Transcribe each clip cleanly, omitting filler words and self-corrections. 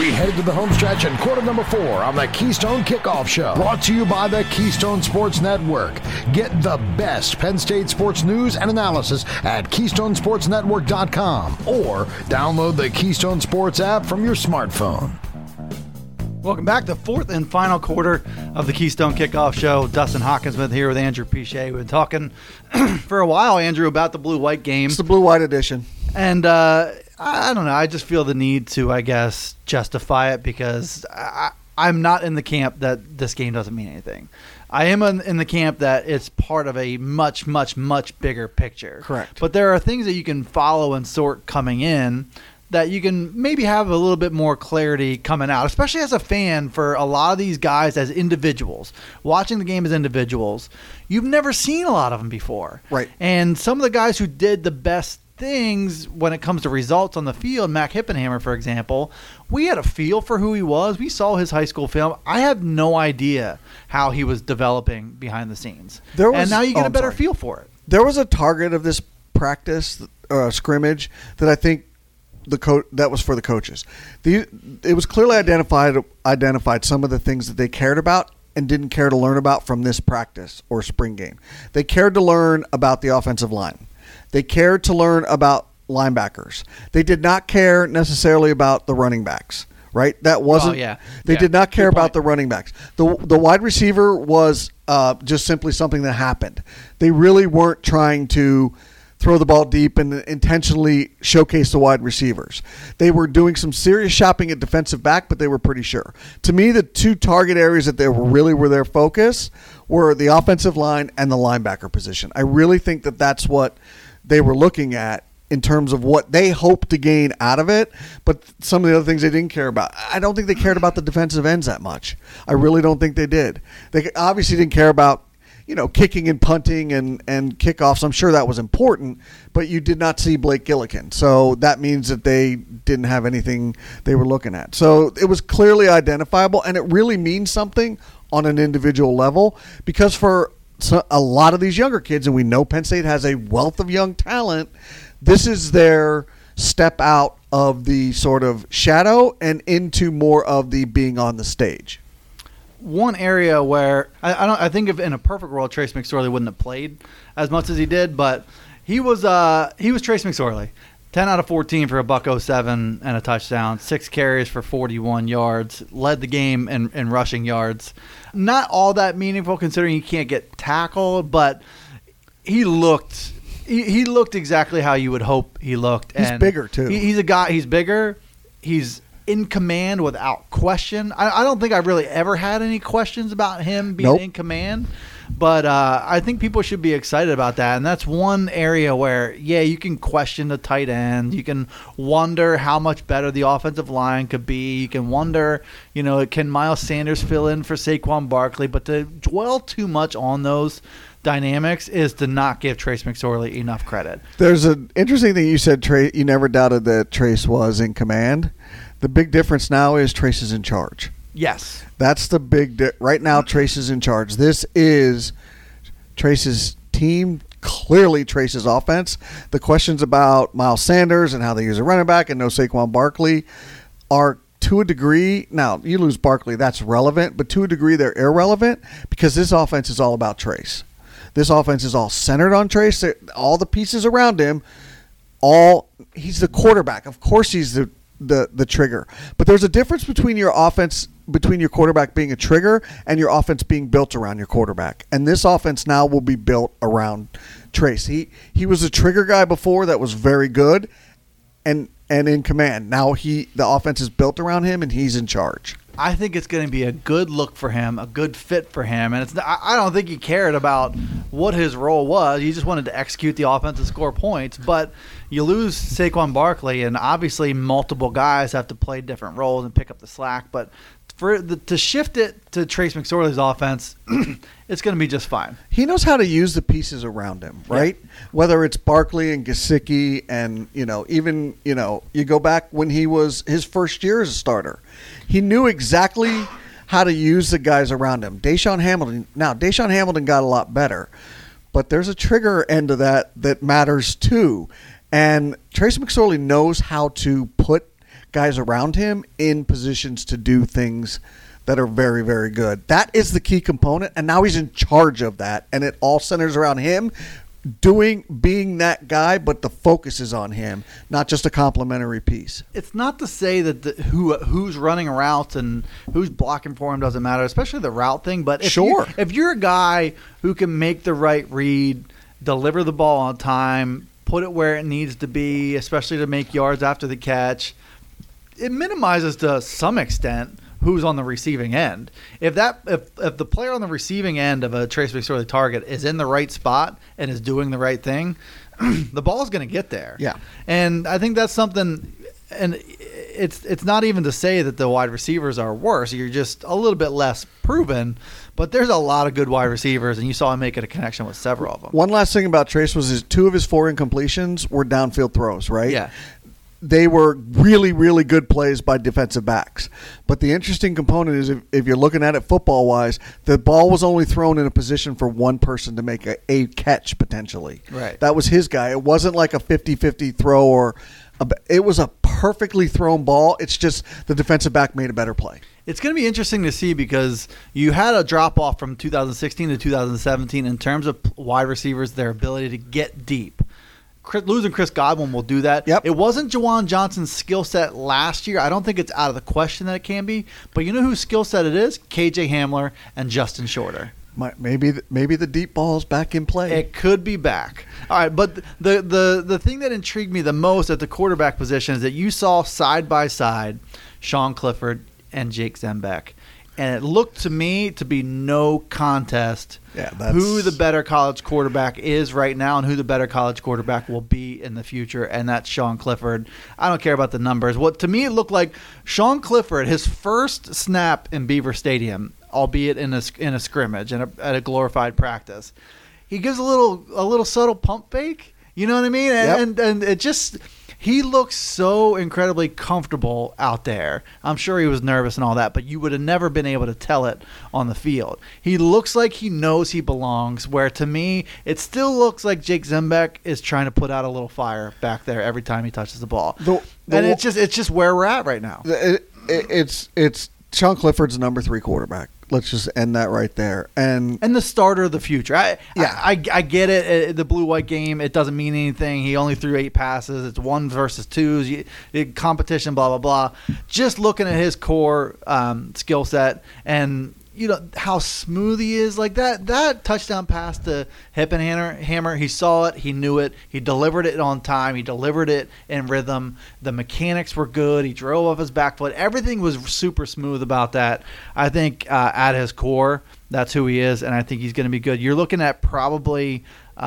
We head to the home stretch in quarter number 4 on the Keystone Kickoff Show. Brought to you by the Keystone Sports Network. Get the best Penn State sports news and analysis at KeystoneSportsNetwork.com or download the Keystone Sports app from your smartphone. Welcome back to fourth and final quarter of the Keystone Kickoff Show. Dustin Hawkinsmith here with Andrew Pichet. We've been talking for a while, Andrew, about the blue-white game. It's the blue-white edition. And I don't know. I just feel the need to, I guess, justify it because I'm not in the camp that this game doesn't mean anything. I am in the camp that it's part of a much, much, much bigger picture. Correct. But there are things that you can follow and sort coming in that you can maybe have a little bit more clarity coming out, especially as a fan for a lot of these guys as individuals. Watching the game as individuals, you've never seen a lot of them before. Right. And some of the guys who did the best things when it comes to results on the field, Mac Hippenhammer, for example, we had a feel for who he was. We saw his high school film. I have no idea how he was developing behind the scenes. And now you get a better feel for it. There was a target of this practice, scrimmage, that I think that was for the coaches. It was clearly identified some of the things that they cared about and didn't care to learn about from this practice or spring game. They cared to learn about the offensive line. They cared to learn about linebackers. They did not care necessarily about the running backs, right? That wasn't. They did not care about the running backs. The wide receiver was just simply something that happened. They really weren't trying to throw the ball deep and intentionally showcase the wide receivers. They were doing some serious shopping at defensive back, but they were pretty sure. To me, the two target areas that were their focus were the offensive line and the linebacker position. I really think that that's what they were looking at in terms of what they hoped to gain out of it, but some of the other things they didn't care about. I don't think they cared about the defensive ends that much. I really don't think they did. They obviously didn't care about kicking and punting and kickoffs. I'm sure that was important, but you did not see Blake Gillikin. So that means that they didn't have anything they were looking at. So it was clearly identifiable, and it really means something on an individual level because for a lot of these younger kids, and we know Penn State has a wealth of young talent, this is their step out of the sort of shadow and into more of the being on the stage. One area where I think if in a perfect world Trace McSorley wouldn't have played as much as he did, but he was Trace McSorley. 10 out of 14 for a $107 and a touchdown, 6 carries for 41 yards, led the game in rushing yards. Not all that meaningful considering he can't get tackled, but he looked exactly how you would hope he looked. He's bigger too. He's a guy. He's bigger. He's in command without question. I don't think I've really ever had any questions about him being in command, but I think people should be excited about that. And that's one area where, you can question the tight end. You can wonder how much better the offensive line could be. You can wonder, can Miles Sanders fill in for Saquon Barkley? But to dwell too much on those dynamics is to not give Trace McSorley enough credit. There's an interesting thing you said, Trace. You never doubted that Trace was in command. The big difference now is Trace is in charge. Yes. That's the big right now, Trace is in charge. This is Trace's team, clearly Trace's offense. The questions about Miles Sanders and how they use a running back and no Saquon Barkley are to a degree. Now, you lose Barkley, that's relevant, but to a degree they're irrelevant because this offense is all about Trace. This offense is all centered on Trace. All the pieces around him, he's the quarterback. Of course he's the trigger. But there's a difference between your offense, between your quarterback being a trigger and your offense being built around your quarterback. And this offense now will be built around Trace. He was a trigger guy before that was very good and in command. Now the offense is built around him and he's in charge. I think it's going to be a good look for him, a good fit for him. And I don't think he cared about what his role was. He just wanted to execute the offense and score points. But you lose Saquon Barkley, and obviously multiple guys have to play different roles and pick up the slack. But to shift it to Trace McSorley's offense, it's going to be just fine. He knows how to use the pieces around him, right? Yeah. Whether it's Barkley and Gesicki and, even, you go back when he was his first year as a starter. He knew exactly how to use the guys around him. Deshaun Hamilton got a lot better, but there's a trigger end of that matters too. And Trace McSorley knows how to put guys around him in positions to do things that are very, very good. That is the key component, and now he's in charge of that, and it all centers around him being that guy, but the focus is on him, not just a complimentary piece. It's not to say that who's running routes and who's blocking for him doesn't matter, especially the route thing. But if you're a guy who can make the right read, deliver the ball on time, put it where it needs to be, especially to make yards after the catch, it minimizes to some extent who's on the receiving end. If the player on the receiving end of a Trace McSorley target is in the right spot and is doing the right thing, the ball's going to get there. Yeah. And I think that's something, and it's not even to say that the wide receivers are worse. You're just a little bit less proven, but there's a lot of good wide receivers, and you saw him making a connection with several of them. One last thing about Trace was 2 of his 4 incompletions were downfield throws, right? Yeah. They were really, really good plays by defensive backs. But the interesting component is if you're looking at it football-wise, the ball was only thrown in a position for one person to make a catch potentially. Right. That was his guy. It wasn't like a 50-50 throw it was a perfectly thrown ball. It's just the defensive back made a better play. It's going to be interesting to see because you had a drop-off from 2016 to 2017 in terms of wide receivers, their ability to get deep. Losing Chris Godwin will do that. Yep. It wasn't Juwan Johnson's skill set last year. I don't think it's out of the question that it can be. But you know whose skill set it is? KJ Hamler and Justin Shorter. Maybe the deep ball's back in play. It could be back. All right, but the thing that intrigued me the most at the quarterback position is that you saw side by side Sean Clifford and Jake Zembeck. And it looked to me to be no contest who the better college quarterback is right now and who the better college quarterback will be in the future, and that's Sean Clifford. I don't care about the numbers. What to me it looked like Sean Clifford, his first snap in Beaver Stadium, albeit in a scrimmage and at a glorified practice, he gives a little subtle pump fake. You know what I mean? And it just – he looks so incredibly comfortable out there. I'm sure he was nervous and all that, but you would have never been able to tell it on the field. He looks like he knows he belongs, where to me, it still looks like Jake Zembeck is trying to put out a little fire back there every time he touches the ball. And it's just where we're at right now. It's Sean Clifford's number 3 quarterback. Let's just end that right there. And the starter of the future. I get it. The blue-white game, it doesn't mean anything. He only threw 8 passes. It's 1 versus 2s. Competition, blah, blah, blah. Just looking at his core skill set and you know how smooth he is, like that touchdown pass to Hippenhammer, he saw it, he knew it, he delivered it on time, he delivered it in rhythm. The mechanics were good. He drove off his back foot. Everything was super smooth about that. I think at his core, that's who he is, and I think he's going to be good. You're looking at probably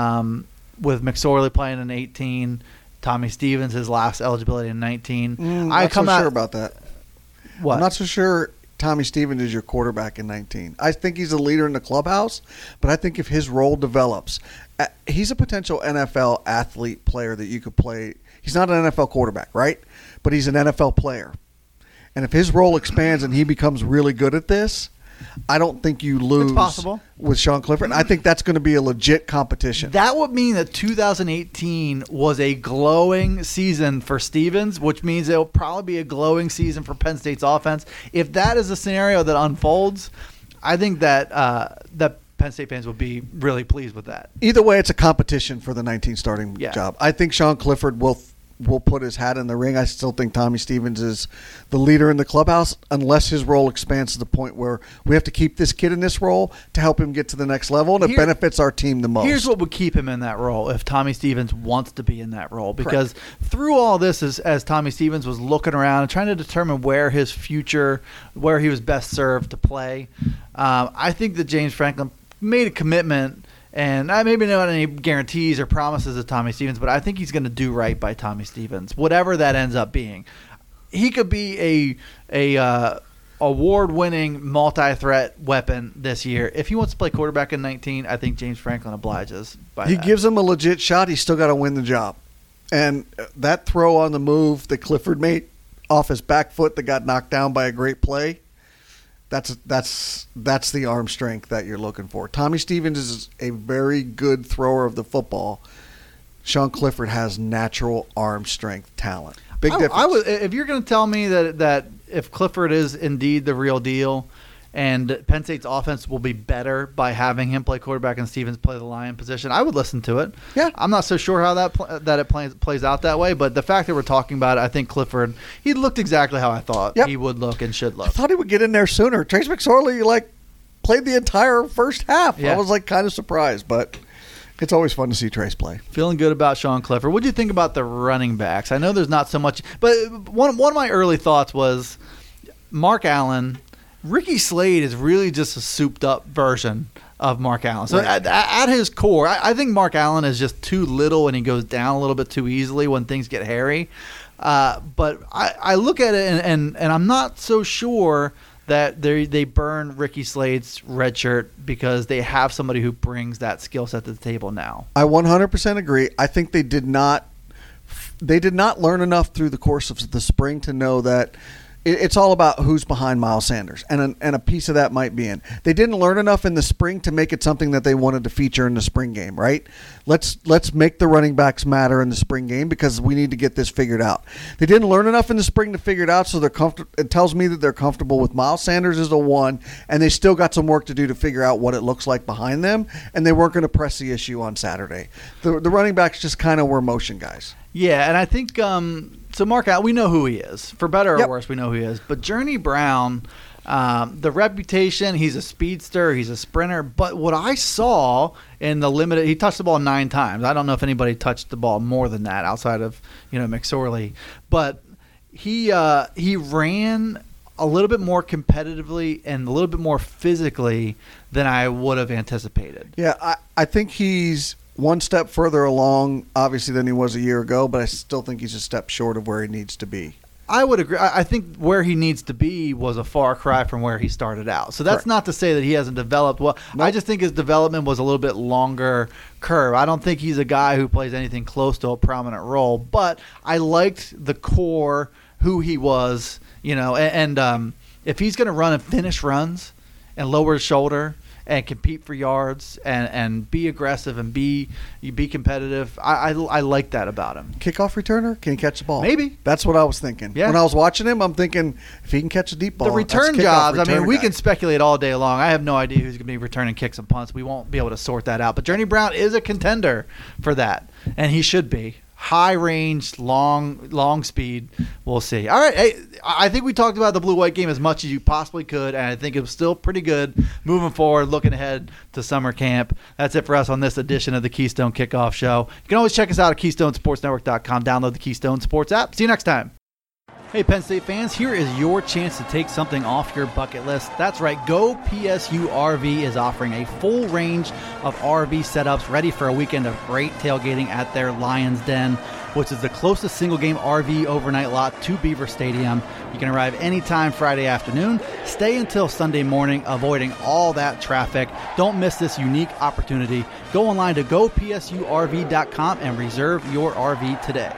with McSorley playing in 18, Tommy Stevens his last eligibility in 19. I'm not so sure about that. What? I'm not so sure Tommy Stevens is your quarterback in 19. I think he's a leader in the clubhouse, but I think if his role develops, he's a potential NFL athlete player that you could play. He's not an NFL quarterback, right? But he's an NFL player. And if his role expands and he becomes really good at this, I don't think you lose with Sean Clifford. I think that's going to be a legit competition. That would mean that 2018 was a glowing season for Stevens, which means it'll probably be a glowing season for Penn State's offense. If that is a scenario that unfolds, I think that that Penn State fans will be really pleased with that. Either way, it's a competition for the 19 starting job. I think Sean Clifford will put his hat in the ring. I still think Tommy Stevens is the leader in the clubhouse unless his role expands to the point where we have to keep this kid in this role to help him get to the next level, and it benefits our team the most. Here's what would keep him in that role if Tommy Stevens wants to be in that role, because through all this, as Tommy Stevens was looking around and trying to determine where his future, where he was best served to play, I think that James Franklin made a commitment. And maybe not any guarantees or promises of Tommy Stevens, but I think he's going to do right by Tommy Stevens, whatever that ends up being. He could be a award-winning multi-threat weapon this year. If he wants to play quarterback in 19, I think James Franklin obliges by that. He gives him a legit shot. He's still got to win the job. And that throw on the move that Clifford made off his back foot that got knocked down by a great play, That's the arm strength that you're looking for. Tommy Stevens is a very good thrower of the football. Sean Clifford has natural arm strength talent. Big difference. I would, if you're going to tell me that if Clifford is indeed the real deal, and Penn State's offense will be better by having him play quarterback and Stevens play the lion position, I would listen to it. Yeah. I'm not so sure how that it plays out that way, but the fact that we're talking about it, I think Clifford, he looked exactly how I thought he would look and should look. I thought he would get in there sooner. Trace McSorley, played the entire first half. Yeah. I was, kind of surprised, but it's always fun to see Trace play. Feeling good about Sean Clifford. What do you think about the running backs? I know there's not so much, but one of my early thoughts was Mark Allen. Ricky Slade is really just a souped-up version of Mark Allen. So at his core, I think Mark Allen is just too little and he goes down a little bit too easily when things get hairy. But I look at it and I'm not so sure that they burn Ricky Slade's red shirt because they have somebody who brings that skill set to the table now. I 100% agree. I think they did not learn enough through the course of the spring to know that it's all about who's behind Miles Sanders, and a piece of that might be in. They didn't learn enough in the spring to make it something that they wanted to feature in the spring game, right? Let's make the running backs matter in the spring game because we need to get this figured out. They didn't learn enough in the spring to figure it out, so they're comfortable. It tells me that they're comfortable with Miles Sanders as the one, and they still got some work to do to figure out what it looks like behind them, and they weren't going to press the issue on Saturday. The running backs just kind of were motion guys. Yeah, and I think so Mark Allen, we know who he is. For better or worse, we know who he is. But Journey Brown, the reputation, he's a speedster, he's a sprinter. But what I saw in the limited, he touched the ball 9 times. I don't know if anybody touched the ball more than that outside of McSorley. But he ran a little bit more competitively and a little bit more physically than I would have anticipated. Yeah, I think he's one step further along, obviously, than he was a year ago, but I still think he's a step short of where he needs to be. I would agree. I think where he needs to be was a far cry from where he started out. So that's not to say that he hasn't developed well. Nope. I just think his development was a little bit longer curve. I don't think he's a guy who plays anything close to a prominent role, but I liked the core, who he was, and if he's going to run and finish runs and lower his shoulder and compete for yards and be aggressive and be competitive. I like that about him. Kickoff returner? Can he catch the ball? Maybe. That's what I was thinking. Yeah. When I was watching him, I'm thinking if he can catch a deep ball. The return jobs, we can speculate all day long. I have no idea who's going to be returning kicks and punts. We won't be able to sort that out. But Journey Brown is a contender for that, and he should be. High range, long speed. We'll see. All right. Hey, I think we talked about the blue-white game as much as you possibly could, and I think it was still pretty good moving forward, looking ahead to summer camp. That's it for us on this edition of the Keystone Kickoff Show. You can always check us out at KeystoneSportsNetwork.com. Download the Keystone Sports app. See you next time. Hey, Penn State fans, here is your chance to take something off your bucket list. That's right, Go PSU RV is offering a full range of RV setups ready for a weekend of great tailgating at their Lions Den, which is the closest single-game RV overnight lot to Beaver Stadium. You can arrive anytime Friday afternoon, stay until Sunday morning, avoiding all that traffic. Don't miss this unique opportunity. Go online to gopsurv.com and reserve your RV today.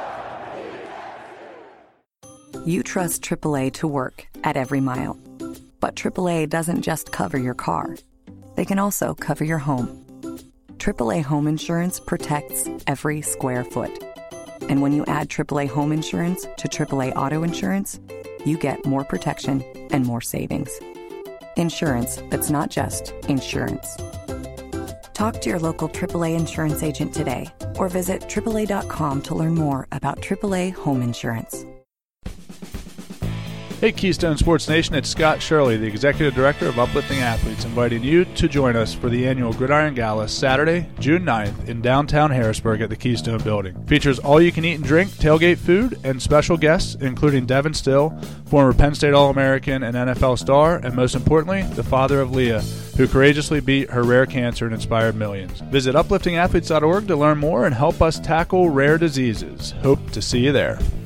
You trust AAA to work at every mile. But AAA doesn't just cover your car. They can also cover your home. AAA Home Insurance protects every square foot. And when you add AAA Home Insurance to AAA Auto Insurance, you get more protection and more savings. Insurance that's not just insurance. Talk to your local AAA insurance agent today or visit AAA.com to learn more about AAA Home Insurance. Hey Keystone Sports Nation, it's Scott Shirley, the Executive Director of Uplifting Athletes, inviting you to join us for the annual Gridiron Gala Saturday, June 9th in downtown Harrisburg at the Keystone Building. Features all you can eat and drink, tailgate food, and special guests including Devin Still, former Penn State All-American and NFL star, and most importantly, the father of Leah, who courageously beat her rare cancer and inspired millions. Visit upliftingathletes.org to learn more and help us tackle rare diseases. Hope to see you there.